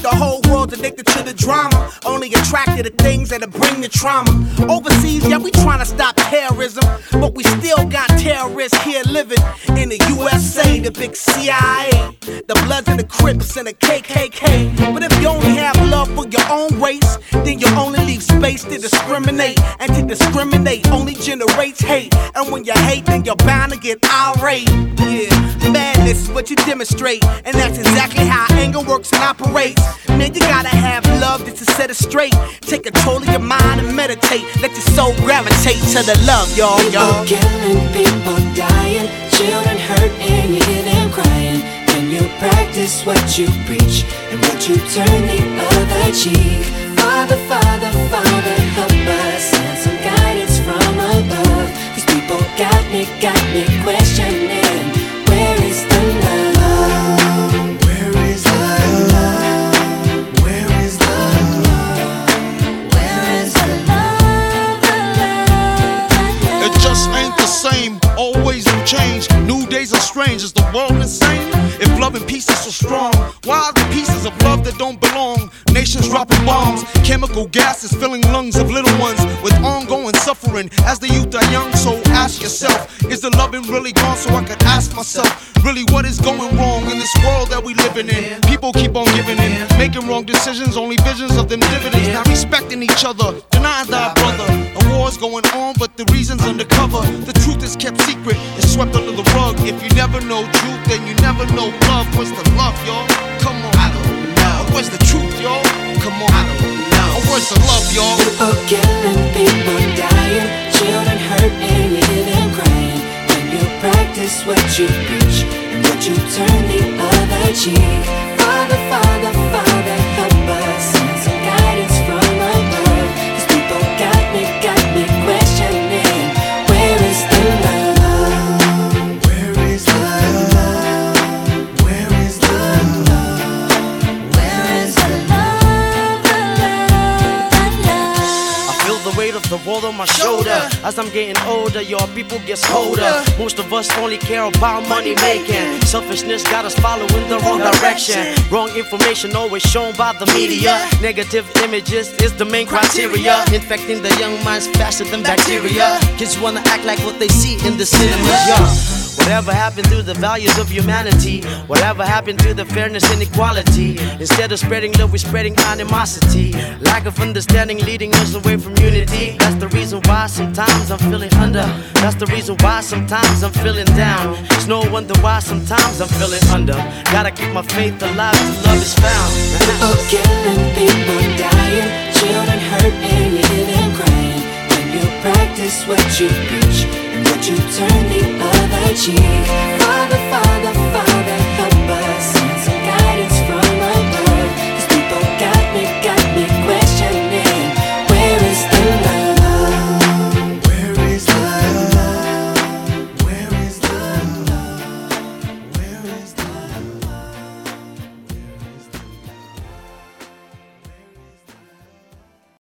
the whole world's addicted to the drama, only attracted to things that'll bring the trauma. Overseas, yeah, we trying to stop terrorism, but we still got terrorists here living in the USA, the big CIA, the Bloods and the Crips and the KKK. But if you only have love for your own race, then you only leave space to discriminate, and to discriminate only generates hate. And when you hate, then you're bound to get irate. Yeah, madness is what you demonstrate, and that's exactly how anger works and operates. Man, you gotta have love just to set it straight. Take control of your mind and meditate. Let your soul gravitate to the love, y'all. People killing, people dying, children hurt and you hear them crying. When you practice what you preach, and would you turn the other cheek? Father, Father, Father, help us, send some guidance from above. These people got me questioning, where is the love? Where is the love? Where is the love? Where is the love? It just ain't the same, always in change. New days are strange, is the world insane? If love and peace is so strong, why are the pieces of love that don't belong? Nations dropping bombs, chemical gases filling lungs of little ones with ongoing suffering as the youth are young. So ask yourself, is the loving really gone? So I could ask myself, really what is going wrong in this world that we living in? People keep on giving in, making wrong decisions, only visions of them dividends. Not respecting each other, denying thy brother. A war's going on, but the reason's undercover. The truth is kept secret, it's swept under the rug. If you never know truth, then you never know love. Where's the love, y'all? Come on. I don't know. Where's the truth, y'all? Come on. I don't know. Where's the love, y'all? People killing, people dying, children hurt and you hear them crying. When you practice what you preach, and would you turn the other cheek? Father, Father, Father, help us, send some guidance from above. These people got me questioning, where is the love? Where is the love? Where is the love? Where is the love? I feel the weight of the world on my shoulder. As I'm getting older, your people get colder. Most of us only care about money making. Selfishness got us following the wrong direction. Wrong information always shown by the media. Negative images is the main criteria, infecting the young minds faster than bacteria. Kids wanna act like what they see in the cinemas, yeah. Whatever happened to the values of humanity? Whatever happened to the fairness and equality? Instead of spreading love, we're spreading animosity. Lack of understanding leading us away from unity. That's the reason why sometimes I'm feeling under. That's the reason why sometimes I'm feeling down. It's no wonder why sometimes I'm feeling under. Gotta keep my faith alive till love is found. People killing, people dying, children hurt and you hear them crying. When you practice what you preach, and would you turn the other cheek?